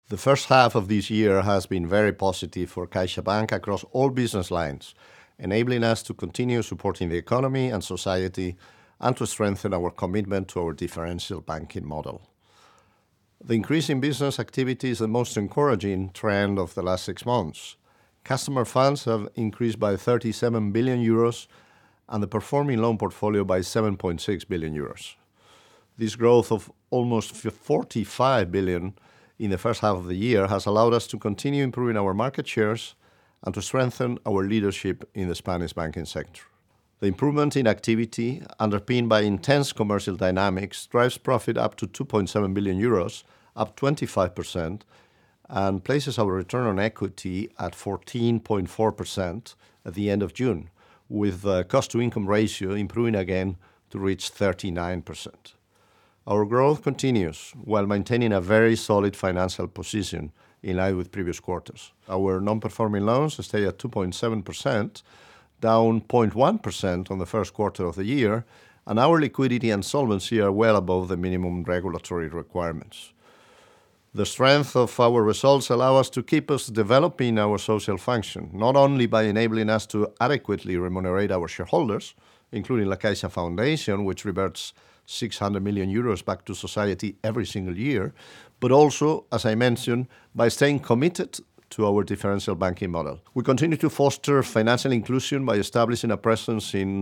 The first half of this year has been very positive for CaixaBank across all business lines, enabling us to continue supporting the economy and society and to strengthen our commitment to our differential banking model. The increase in business activity is the most encouraging trend of the last 6 months. Customer funds have increased by 37 billion euros and the performing loan portfolio by 7.6 billion euros. This growth of almost 45 billion in the first half of the year has allowed us to continue improving our market shares and to strengthen our leadership in the Spanish banking sector. The improvement in activity, underpinned by intense commercial dynamics, drives profit up to 2.7 billion euros, up 25%, and places our return on equity at 14.4% at the end of June, with the cost-to-income ratio improving again to reach 39%. Our growth continues while maintaining a very solid financial position in line with previous quarters. Our non-performing loans stay at 2.7%, down 0.1% on the first quarter of the year, and our liquidity and solvency are well above the minimum regulatory requirements. The strength of our results allow us to keep us developing our social function, not only by enabling us to adequately remunerate our shareholders, including La Caixa Foundation, which reverts 600 million euros back to society every single year, but also, as I mentioned, by staying committed to our differential banking model. We continue to foster financial inclusion by establishing a presence in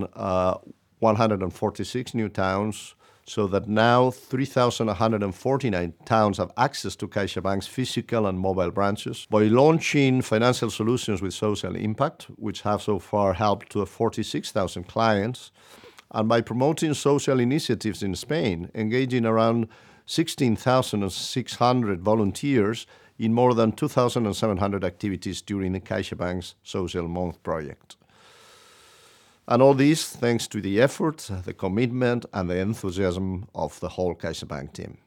146 new towns, so that now 3,149 towns have access to CaixaBank's physical and mobile branches, by launching financial solutions with social impact, which have so far helped to 46,000 clients, and by promoting social initiatives in Spain, engaging around 16,600 volunteers in more than 2,700 activities during the CaixaBank's Social Month project. And all this thanks to the effort, the commitment, and the enthusiasm of the whole CaixaBank team.